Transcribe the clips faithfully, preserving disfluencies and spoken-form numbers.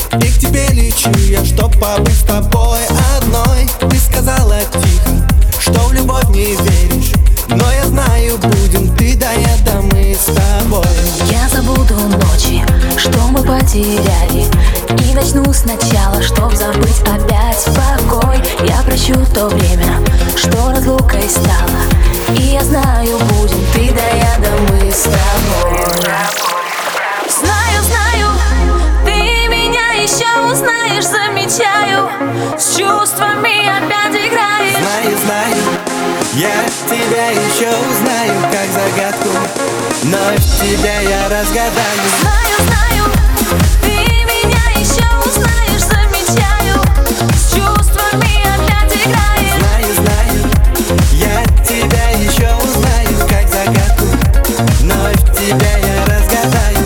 И к тебе лечу я, чтоб побыть с тобой одной. Ты сказала тихо, что в любовь не веришь, но я знаю, будем ты да я, да мы с тобой. Я забуду ночи, что мы потеряли, и начну сначала, чтоб забыть опять покой. Я прощу то время, что разлукой стало, и я знаю, будем ты да я, да мы с тобой. Знаю, знаю, ты меня еще узнаешь, замечаю, с чувствами опять играешь. Знаю, знаю, я тебя еще узнаю, как загадку, вновь тебя я разгадаю. Знаю, знаю, ты меня еще узнаешь, замечаю, с чувствами опять играешь. Знаю, знаю, я тебя еще узнаю, как загадку, вновь тебя я разгадаю.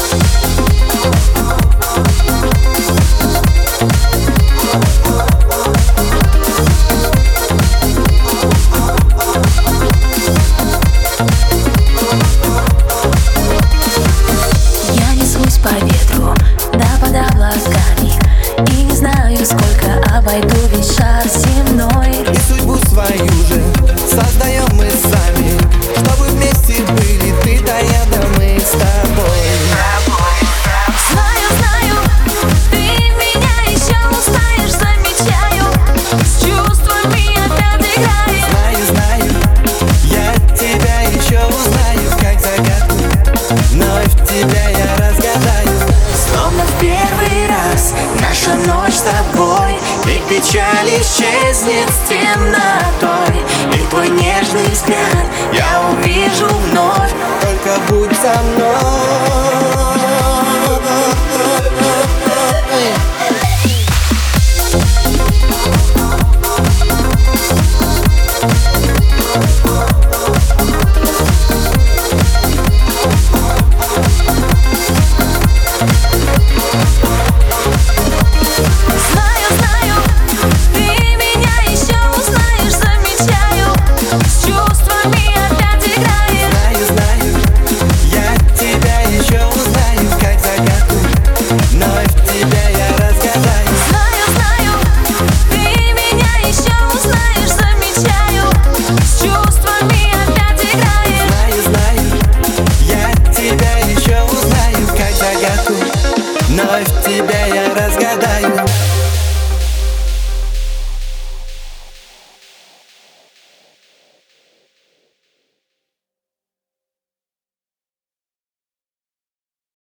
По ветру, да под облаками, и не знаю, сколько обойду весь шар земной. И судьбу свою же создаем мы сами, чтобы вместе были ты да я, да мы с тобой. Знаю, знаю, ты меня еще узнаешь, замечаю, с чувствами опять играешь. Знаю, знаю, я тебя еще узнаю, как загадку, вновь тебя я разгадаю. Словно в первый раз наша ночь с тобой, и печаль исчезнет с темнотой, и твой нежный взгляд я увижу вновь. Только будь со мной.